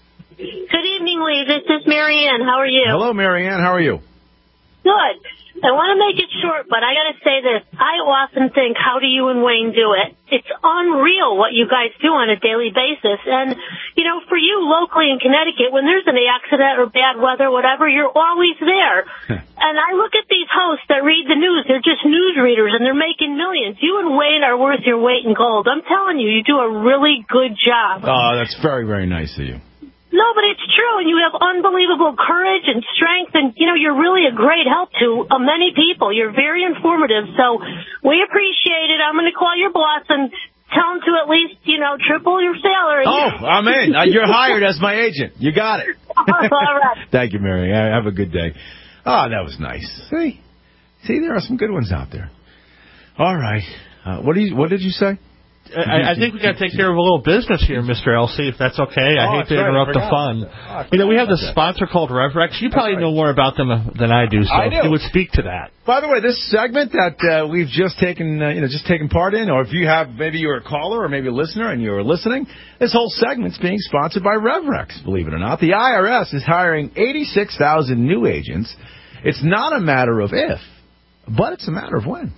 Good evening, Lee. This is Marianne. How are you? Hello, Marianne. How are you? Good. I want to make it short, but I got to say this. I often think, how do you and Wayne do it? It's unreal what you guys do on a daily basis. And, you know, for you locally in Connecticut, when there's an accident or bad weather, whatever, you're always there. And I look at these hosts that read the news. They're just news readers, and they're making millions. You and Wayne are worth your weight in gold. I'm telling you, you do a really good job. Oh, that's very, very nice of you. No, but it's true, and you have unbelievable courage and strength, and, you know, you're really a great help to uh, many people. You're very informative, so we appreciate it. I'm going to call your boss and tell him to at least, you know, triple your salary. Oh, I'm in. Uh, you're hired as my agent. You got it. All right. Thank you, Mary. Have a good day. Oh, that was nice. See? See, there are some good ones out there. All right. Uh, what, do you, what did you say? I, I think we got to take care of a little business here, Mister Elsie, if that's okay. I oh, hate to right, interrupt the fun. Oh, you know, we have this sponsor called RevRex. You probably right. know more about them than I do, so I do. you would speak to that. By the way, this segment that uh, we've just taken, uh, you know, just taken part in, or if you have, maybe you're a caller or maybe a listener and you're listening, this whole segment's being sponsored by RevRex. Believe it or not, the I R S is hiring eighty-six thousand new agents. It's not a matter of if, but it's a matter of when.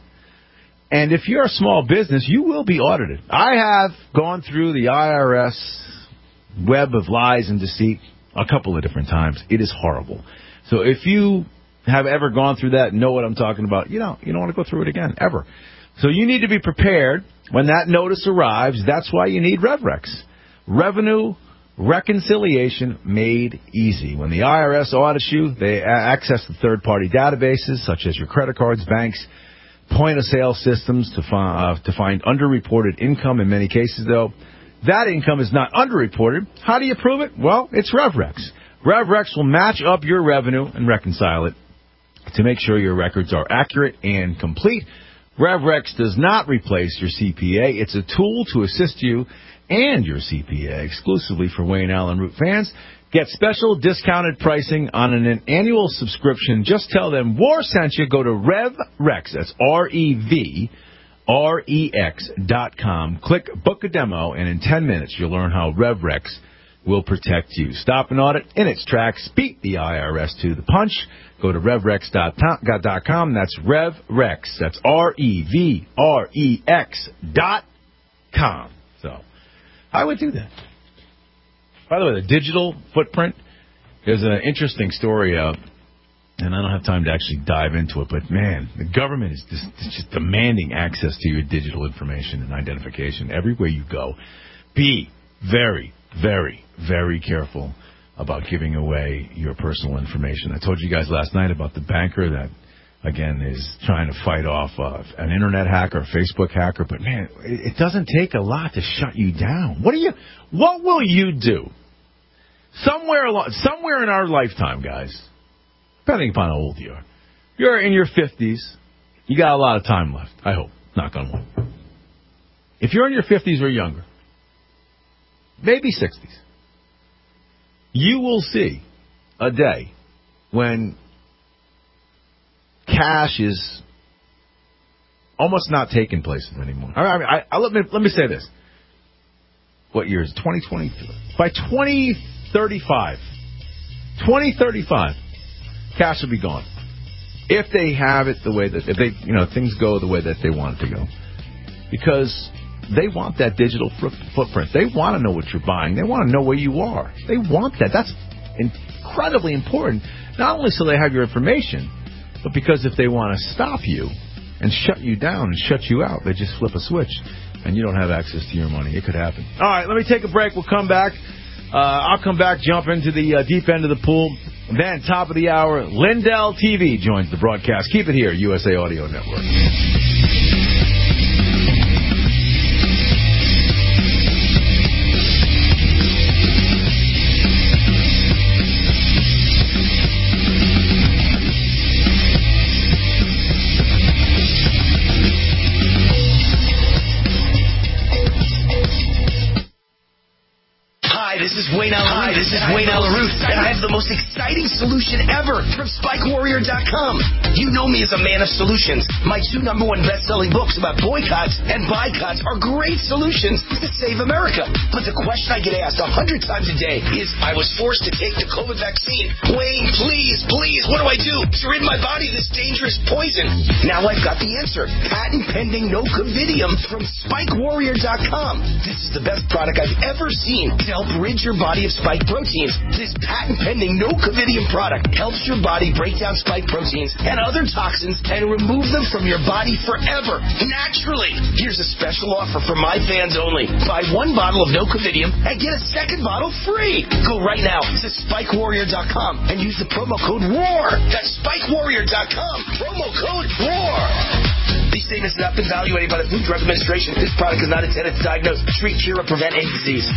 And if you're a small business, you will be audited. I have gone through the I R S web of lies and deceit a couple of different times. It is horrible. So if you have ever gone through that and know what I'm talking about, you don't, you don't want to go through it again, ever. So you need to be prepared when that notice arrives. That's why you need RevRex. Revenue reconciliation made easy. When the I R S audits you, they access the third-party databases, such as your credit cards, banks, point-of-sale systems to, fi- uh, to find underreported income. In many cases, though, that income is not underreported. How do you prove it? Well, it's RevRex. RevRex will match up your revenue and reconcile it to make sure your records are accurate and complete. RevRex does not replace your C P A. It's a tool to assist you and your C P A exclusively for Wayne Allen Root fans. Get special discounted pricing on an annual subscription. Just tell them War sent you. Go to RevRex. That's R E V R E X dot com. Click Book a Demo, and in ten minutes you'll learn how RevRex will protect you. Stop an audit in its tracks. Beat the I R S to the punch. Go to RevRex dot com. That's RevRex. That's R E V R E X dot com. So I would do that. By the way, the digital footprint, there's an interesting story, uh, and I don't have time to actually dive into it, but, man, the government is just, is just demanding access to your digital information and identification everywhere you go. Be very, very, very careful about giving away your personal information. I told you guys last night about the banker that, again, is trying to fight off uh, an internet hacker, a Facebook hacker. But, man, it doesn't take a lot to shut you down. What do you? What will you do? Somewhere along, somewhere in our lifetime, guys, depending upon how old you are, you're in your fifties. You got a lot of time left, I hope. Knock on wood. If you're in your fifties or younger, maybe sixties, you will see a day when cash is almost not taking place anymore. I mean, I, I, let me let me say this. What year is it? twenty twenty-three. By twenty thirty-five, twenty thirty-five, cash will be gone. If they have it the way that, if they, you know, things go the way that they want it to go. Because they want that digital footprint. They want to know what you're buying. They want to know where you are. They want that. That's incredibly important. Not only so they have your information, but because if they want to stop you and shut you down and shut you out, they just flip a switch and you don't have access to your money. It could happen. All right, let me take a break. We'll come back. Uh, I'll come back, jump into the uh, deep end of the pool. Then, top of the hour, Lindell T V joins the broadcast. Keep it here, U S A Audio Network. This is Wayne Allen. Hi, this is Wayne Allen Root, and I have the most exciting solution ever from Spike Warrior dot com. You know me as a man of solutions. My two number one best-selling books about boycotts and boycotts are great solutions to save America. But the question I get asked a hundred times a day is, I was forced to take the COVID vaccine. Wayne, please, please, what do I do to rid my body of this dangerous poison? Now I've got the answer. Patent pending Nocovidium from Spike Warrior dot com. This is the best product I've ever seen to help rid your body of spike proteins. This patent-pending Nocovidium product helps your body break down spike proteins and other toxins and remove them from your body forever, naturally. Here's a special offer for my fans only. Buy one bottle of Nocovidium and get a second bottle free. Go right now to Spike Warrior dot com and use the promo code WAR. That's Spike Warrior dot com. Promo code WAR. These statements have not been evaluated by the Food and Drug Administration. This product is not intended to diagnose, treat, cure, or prevent any disease.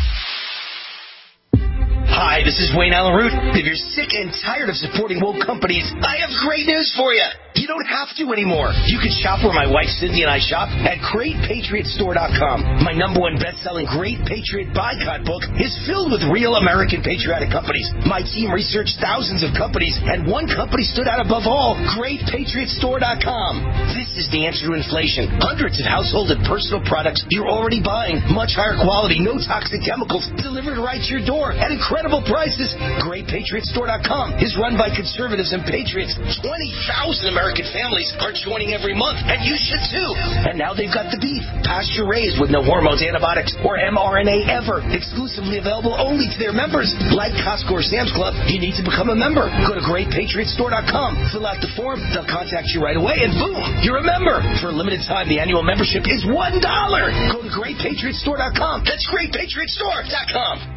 Hi, this is Wayne Allen Root. If you're sick and tired of supporting woke companies, I have great news for you. You don't have to anymore. You can shop where my wife Cindy and I shop at Great Patriot Store dot com. My number one best-selling Great Patriot Boycott book is filled with real American patriotic companies. My team researched thousands of companies, and one company stood out above all, Great Patriot Store dot com. This is the answer to inflation. Hundreds of household and personal products you're already buying. Much higher quality, no toxic chemicals, delivered right to your door at incredible prices. Great Patriot Store dot com is run by conservatives and patriots. twenty thousand American families are joining every month, and you should too. And now they've got the beef, pasture raised with no hormones, antibiotics, or mRNA ever. Exclusively available only to their members. Like Costco or Sam's Club, you need to become a member. Go to Great Patriot Store dot com, fill out the form, they'll contact you right away, and boom, you're a member. For a limited time, the annual membership is one dollar. Go to Great Patriot Store dot com. That's Great Patriot Store dot com.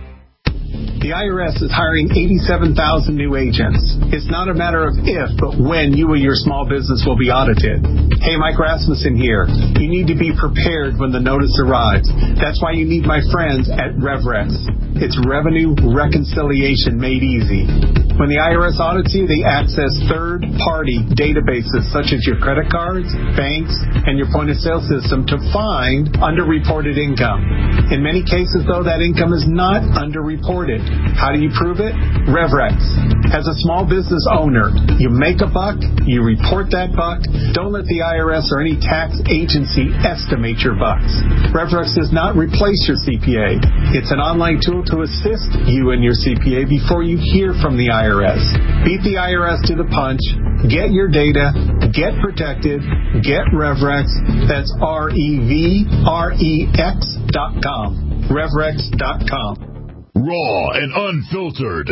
The I R S is hiring eighty-seven thousand new agents. It's not a matter of if, but when you or your small business will be audited. Hey, Mike Rasmussen here. You need to be prepared when the notice arrives. That's why you need my friends at RevRex. It's revenue reconciliation made easy. When the I R S audits you, they access third-party databases such as your credit cards, banks, and your point-of-sale system to find underreported income. In many cases, though, that income is not underreported. How do you prove it? RevRex. As a small business owner, you make a buck, you report that buck. Don't let the I R S or any tax agency estimate your bucks. RevRex does not replace your C P A. It's an online tool to assist you and your C P A before you hear from the I R S. Beat the I R S to the punch. Get your data. Get protected. Get RevRex. That's R E V R E X dot com. RevRex dot com. Raw and unfiltered.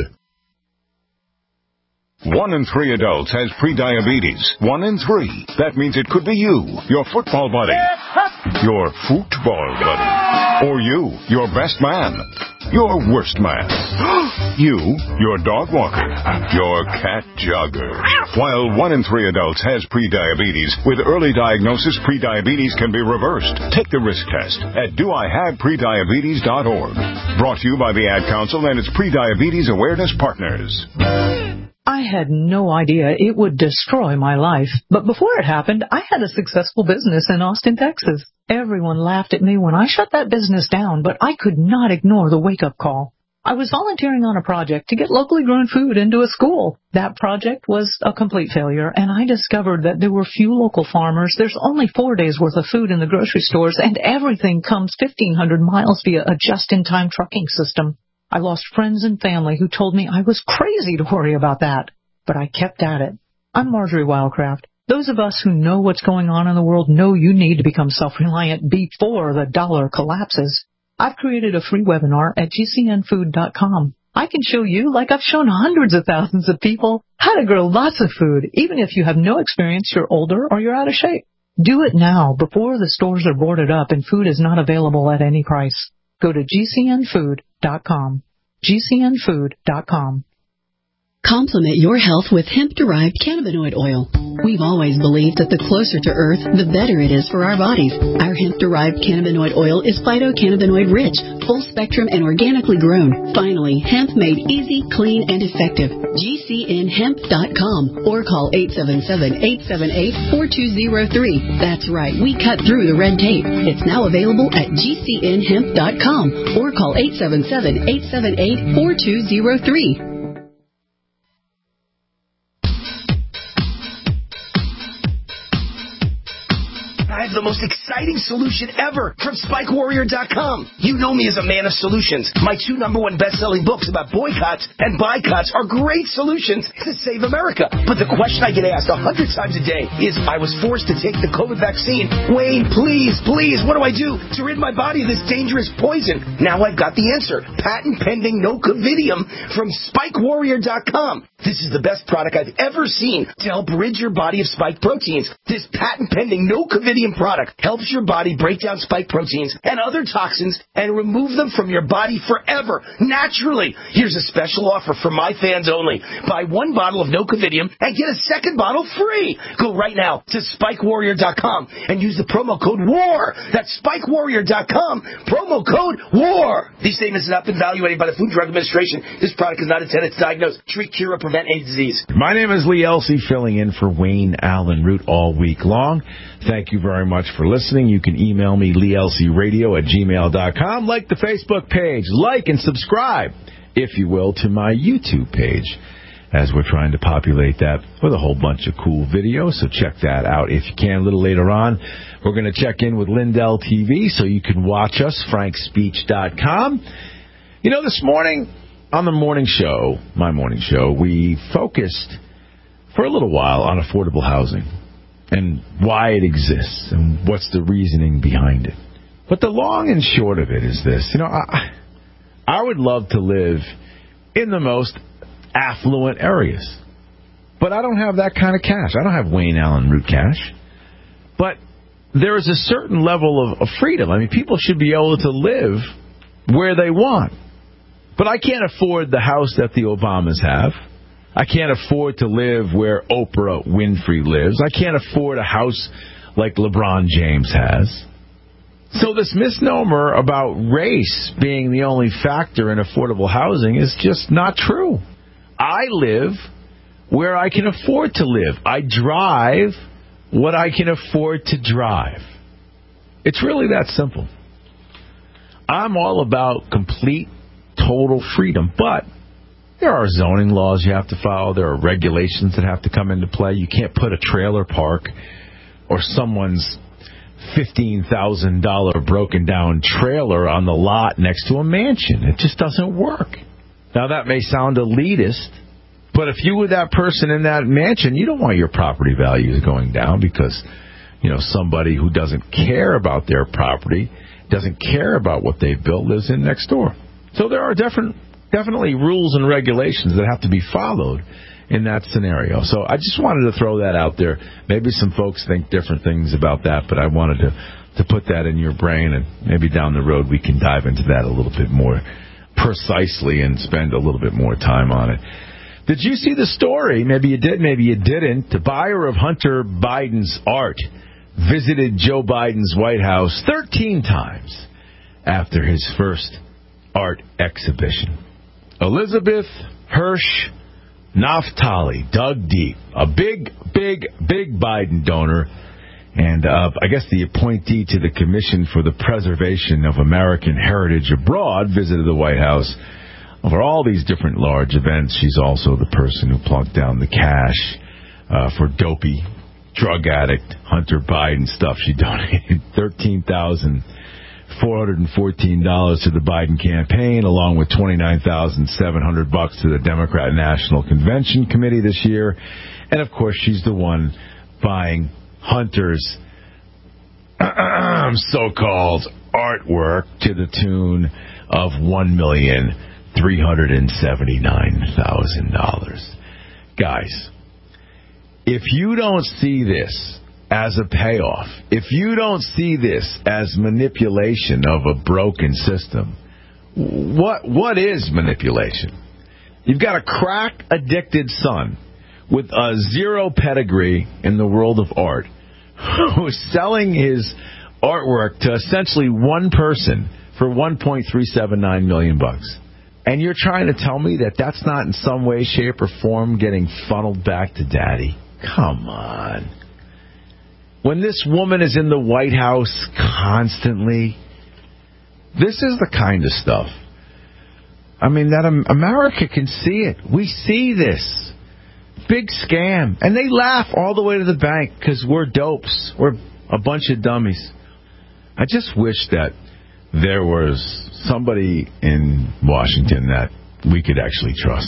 One in three adults has prediabetes. One in three. That means it could be you, your football buddy, your football buddy, or you, your best man. your worst man. You, your dog walker, your cat jogger. While one in three adults has prediabetes, with early diagnosis, prediabetes can be reversed. Take the risk test at do I have prediabetes dot org. Brought to you by the Ad Council and its Prediabetes Awareness Partners. I had no idea it would destroy my life. But before it happened, I had a successful business in Austin, Texas. Everyone laughed at me when I shut that business down, but I could not ignore the wake-up call. I was volunteering on a project to get locally grown food into a school. That project was a complete failure, and I discovered that there were few local farmers. There's only four days' worth of food in the grocery stores, and everything comes fifteen hundred miles via a just-in-time trucking system. I lost friends and family who told me I was crazy to worry about that, but I kept at it. I'm Marjorie Wildcraft. Those of us who know what's going on in the world know you need to become self-reliant before the dollar collapses. I've created a free webinar at G C N food dot com. I can show you, like I've shown hundreds of thousands of people, how to grow lots of food, even if you have no experience, you're older, or you're out of shape. Do it now, before the stores are boarded up and food is not available at any price. Go to G C N food dot com. G C N food dot com. Complement your health with hemp-derived cannabinoid oil. We've always believed that the closer to Earth, the better it is for our bodies. Our hemp-derived cannabinoid oil is phytocannabinoid-rich, full-spectrum, and organically grown. Finally, hemp made easy, clean, and effective. G C N hemp dot com or call eight seven seven, eight seven eight, four two zero three. That's right, we cut through the red tape. It's now available at G C N hemp dot com or call eight seven seven, eight seven eight, four two zero three. I have the most exciting solution ever from Spike Warrior dot com. You know me as a man of solutions. My two number one best-selling books about boycotts and boycotts are great solutions to save America. But the question I get asked a hundred times a day is, I was forced to take the COVID vaccine. Wayne, please, please, what do I do to rid my body of this dangerous poison? Now I've got the answer. Patent pending Nocovidium from Spike Warrior dot com. This is the best product I've ever seen to help rid your body of spike proteins. This patent pending Nocovidium product helps your body break down spike proteins and other toxins and remove them from your body forever, naturally. Here's a special offer for my fans only. Buy one bottle of Nocovidium and get a second bottle free. Go right now to Spike Warrior dot com and use the promo code WAR. That's Spike Warrior dot com, promo code WAR. These statements have not been evaluated by the Food and Drug Administration. This product is not intended to diagnose, treat, cure, or prevent any disease. My name is Lee Elsey, filling in for Wayne Allen Root all week long. Thank you very much for listening. You can email me, lee elsey radio at gmail dot com. Like the Facebook page. Like and subscribe, if you will, to my YouTube page, as we're trying to populate that with a whole bunch of cool videos. So check that out if you can. A little later on, we're going to check in with Lindell T V so you can watch us, frank speech dot com. You know, this morning on the morning show, my morning show, we focused for a little while on affordable housing and why it exists and what's the reasoning behind it. But the long and short of it is this. You know, I, I would love to live in the most affluent areas. But I don't have that kind of cash. I don't have Wayne Allen Root cash. But there is a certain level of, of freedom. I mean, people should be able to live where they want. But I can't afford the house that the Obamas have. I can't afford to live where Oprah Winfrey lives. I can't afford a house like LeBron James has. So this misnomer about race being the only factor in affordable housing is just not true. I live where I can afford to live. I drive what I can afford to drive. It's really that simple. I'm all about complete, total freedom, but there are zoning laws you have to follow. There are regulations that have to come into play. You can't put a trailer park or someone's fifteen thousand dollars broken down trailer on the lot next to a mansion. It just doesn't work. Now, that may sound elitist, but if you were that person in that mansion, you don't want your property values going down because, you know, somebody who doesn't care about their property, doesn't care about what they've built, lives in next door. So there are different, definitely rules and regulations that have to be followed in that scenario. So I just wanted to throw that out there. Maybe some folks think different things about that, but I wanted to, to put that in your brain, and maybe down the road we can dive into that a little bit more precisely and spend a little bit more time on it. Did you see the story? Maybe you did, maybe you didn't. The buyer of Hunter Biden's art visited Joe Biden's White House thirteen times after his first art exhibition. Elizabeth Hirsch Naftali dug deep. A big, big, big Biden donor and uh, I guess the appointee to the Commission for the Preservation of American Heritage Abroad visited the White House. For all these different large events, she's also the person who plunked down the cash uh, for dopey, drug addict Hunter Biden stuff. She donated thirteen thousand four hundred fourteen dollars to the Biden campaign, along with twenty-nine thousand seven hundred bucks to the Democrat National Convention Committee this year. And, of course, she's the one buying Hunter's so-called artwork to the tune of one million three hundred seventy-nine thousand dollars. Guys, if you don't see this as a payoff, if you don't see this as manipulation of a broken system, what what is manipulation? You've got a crack-addicted son with a zero pedigree in the world of art who's selling his artwork to essentially one person for one point three seven nine million bucks. And you're trying to tell me that that's not in some way, shape, or form getting funneled back to daddy? Come on. When this woman is in the White House constantly, this is the kind of stuff. I mean, that America can see it. We see this. Big scam. And they laugh all the way to the bank because we're dopes. We're a bunch of dummies. I just wish that there was somebody in Washington that we could actually trust.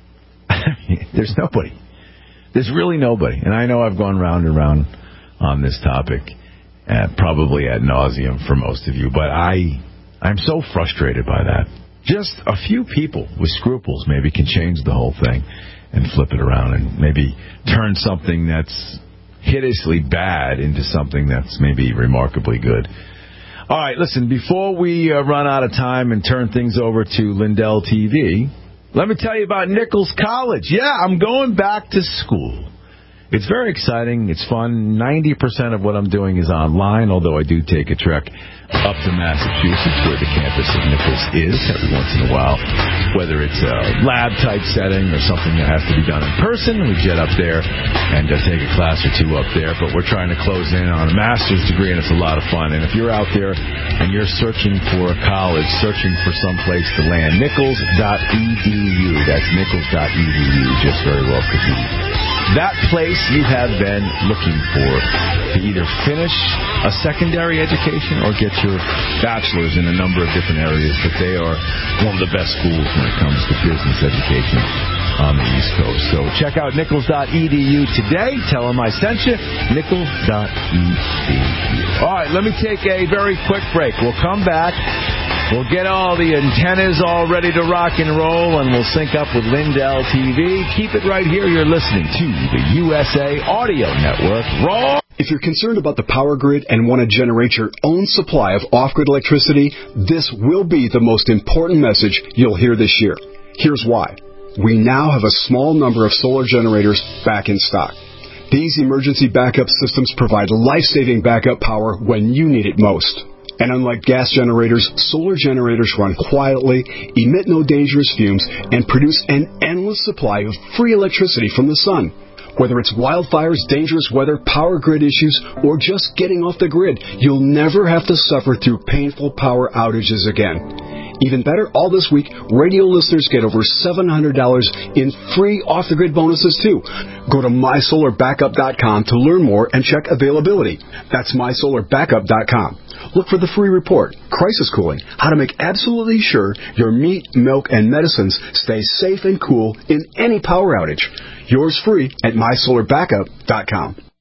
There's nobody. There's really nobody. And I know I've gone round and round on this topic, uh, probably ad nauseum for most of you, but I, I'm so frustrated by that. Just a few people with scruples maybe can change the whole thing and flip it around and maybe turn something that's hideously bad into something that's maybe remarkably good. All right, listen, before we uh, run out of time and turn things over to Lindell T V, let me tell you about Nichols College. Yeah, I'm going back to school. It's very exciting. It's fun. ninety percent of what I'm doing is online, although I do take a trek up to Massachusetts, where the campus of Nichols is, every once in a while. Whether it's a lab-type setting or something that has to be done in person, we jet up there and uh, take a class or two up there. But we're trying to close in on a master's degree, and it's a lot of fun. And if you're out there and you're searching for a college, searching for some place to land, nichols dot e d u. That's nichols dot e d u. Just very well could be that place you have been looking for to either finish a secondary education or get your bachelor's in a number of different areas. But they are one of the best schools when it comes to business education on the East Coast. So check out nichols dot e d u today. Tell them I sent you. nichols dot e d u. All right, let me take a very quick break. We'll come back. We'll get all the antennas all ready to rock and roll, and we'll sync up with Lindell T V. Keep it right here. You're listening to the U S A Audio Network. Raw. If you're concerned about the power grid and want to generate your own supply of off-grid electricity, this will be the most important message you'll hear this year. Here's why. We now have a small number of solar generators back in stock. These emergency backup systems provide life-saving backup power when you need it most. And unlike gas generators, solar generators run quietly, emit no dangerous fumes, and produce an endless supply of free electricity from the sun. Whether it's wildfires, dangerous weather, power grid issues, or just getting off the grid, you'll never have to suffer through painful power outages again. Even better, all this week, radio listeners get over seven hundred dollars in free off-the-grid bonuses, too. Go to my solar backup dot com to learn more and check availability. That's my solar backup dot com. Look for the free report, Crisis Cooling, how to make absolutely sure your meat, milk, and medicines stay safe and cool in any power outage. Yours free at my solar backup dot com.